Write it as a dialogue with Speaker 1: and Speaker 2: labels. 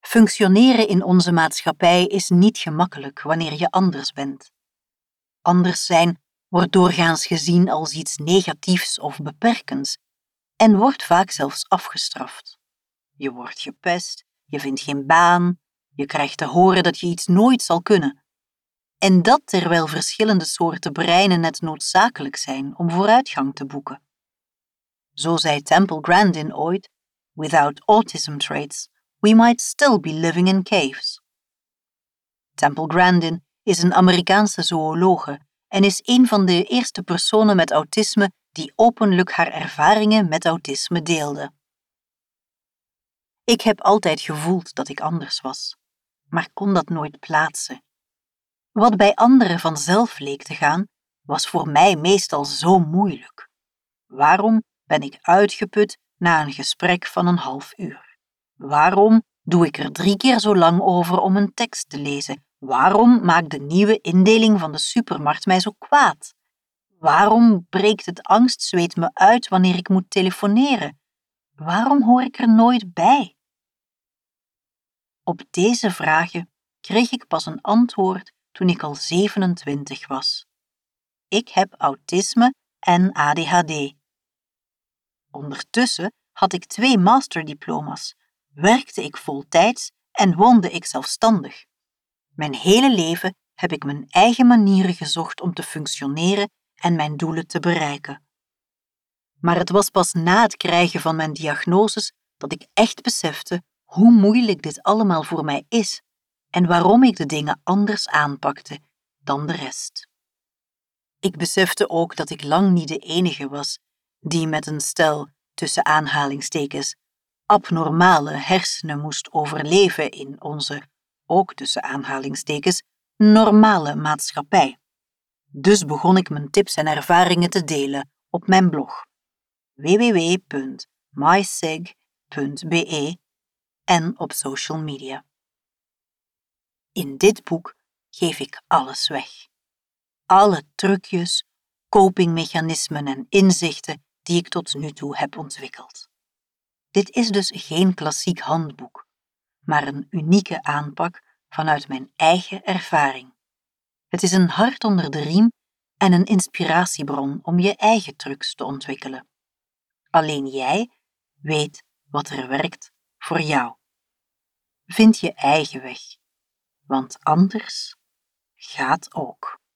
Speaker 1: Functioneren in onze maatschappij is niet gemakkelijk wanneer je anders bent. Anders zijn wordt doorgaans gezien als iets negatiefs of beperkends en wordt vaak zelfs afgestraft. Je wordt gepest, je vindt geen baan, je krijgt te horen dat je iets nooit zal kunnen. En dat terwijl verschillende soorten breinen net noodzakelijk zijn om vooruitgang te boeken. Zo zei Temple Grandin ooit: "Without autism traits, we might still be living in caves." Temple Grandin is een Amerikaanse zoologe en is een van de eerste personen met autisme die openlijk haar ervaringen met autisme deelde. Ik heb altijd gevoeld dat ik anders was, maar kon dat nooit plaatsen. Wat bij anderen vanzelf leek te gaan, was voor mij meestal zo moeilijk. Waarom ben ik uitgeput na een gesprek van een half uur? Waarom doe ik er 3 keer zo lang over om een tekst te lezen? Waarom maakt de nieuwe indeling van de supermarkt mij zo kwaad? Waarom breekt het angstzweet me uit wanneer ik moet telefoneren? Waarom hoor ik er nooit bij? Op deze vragen kreeg ik pas een antwoord toen ik al 27 was. Ik heb autisme en ADHD. Ondertussen had ik 2 masterdiploma's, werkte ik voltijds en woonde ik zelfstandig. Mijn hele leven heb ik mijn eigen manieren gezocht om te functioneren en mijn doelen te bereiken. Maar het was pas na het krijgen van mijn diagnoses dat ik echt besefte hoe moeilijk dit allemaal voor mij is en waarom ik de dingen anders aanpakte dan de rest. Ik besefte ook dat ik lang niet de enige was die met een stel, tussen aanhalingstekens, abnormale hersenen moest overleven in onze, ook tussen aanhalingstekens, normale maatschappij. Dus begon ik mijn tips en ervaringen te delen op mijn blog www.mysig.be en op social media. In dit boek geef ik alles weg. Alle trucjes, copingmechanismen en inzichten die ik tot nu toe heb ontwikkeld. Dit is dus geen klassiek handboek, maar een unieke aanpak vanuit mijn eigen ervaring. Het is een hart onder de riem en een inspiratiebron om je eigen trucs te ontwikkelen. Alleen jij weet wat er werkt voor jou. Vind je eigen weg, want anders gaat ook.